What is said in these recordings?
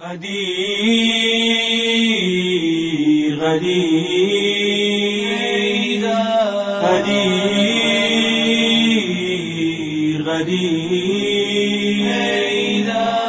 قدیر قدیر قدیر قدیر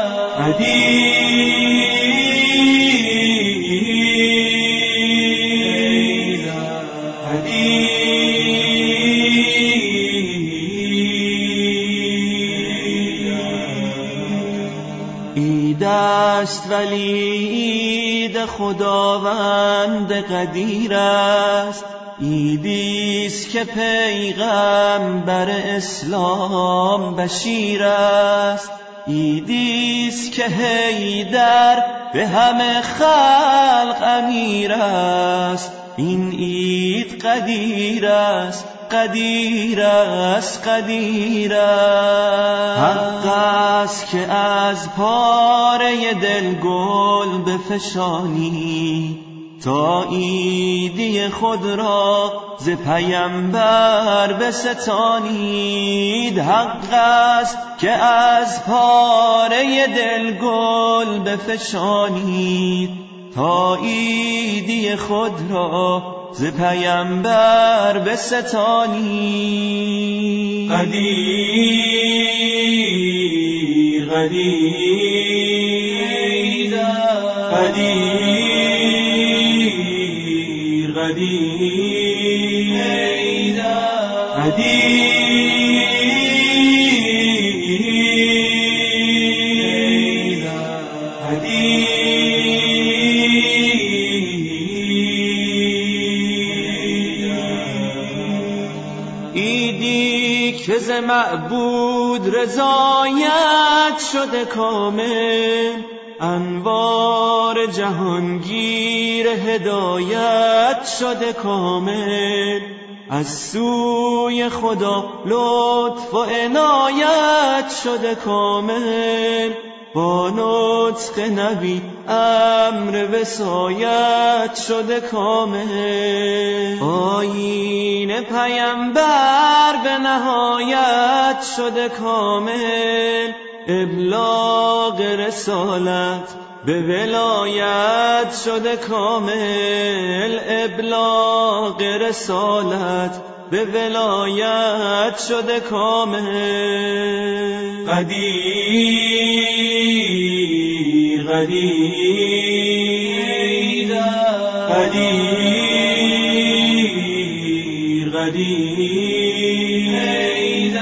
عید است ولی عید خداوند قدیر است، عیدیست که پیغمبر اسلام بشیر است، عیدیست که حیدر به همه خلق امیر است. این عید قدیر است، قدیر است، قدیر است. حق است که از پاره دل گل بفشانی، تا عیدی خود را ز پیمبر بستانید. حق است که از پاره دل گل بفشانید، تا عیدی خود را ز پیمبر بستانید. قدیر قدیر قدیر قدیر عیدی که ز معبود رضایت شده کامل، انوار جهانگیر هدایت شده کامل، از سوی خدا لطف و عنایت شده کامل، با نطق نبی امر وصایت شده کامل، آیین پیمبر به نهایت شده کامل، ابلاغ رسالت به ولایت شده کامل، ابلاغ رسالت به ولایت شده کامل. قدیر قدیر قدیر قدیر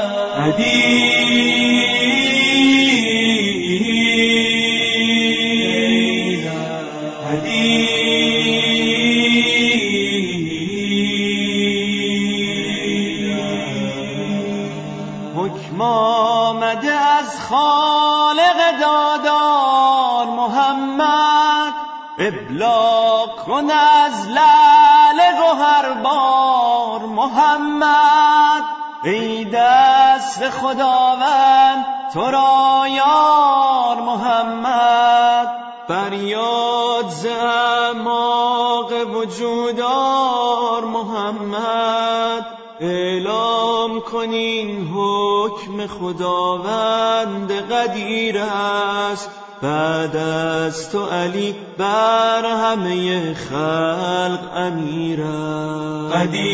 حکم آمده از خالق دادار محمد، ابلاغ کن از لعل گوهربار محمد. ای دست خداوند تو را یار محمد، فریاد ز اعماق وجود آر محمد. اعلام کن این حکم خداوند قدیر است، بعد از تو علی بر همه خلق امیر است.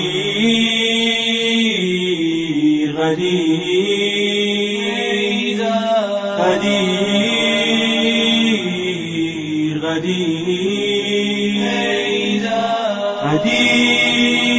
قدیر قدیر قدیر قدیر قدیر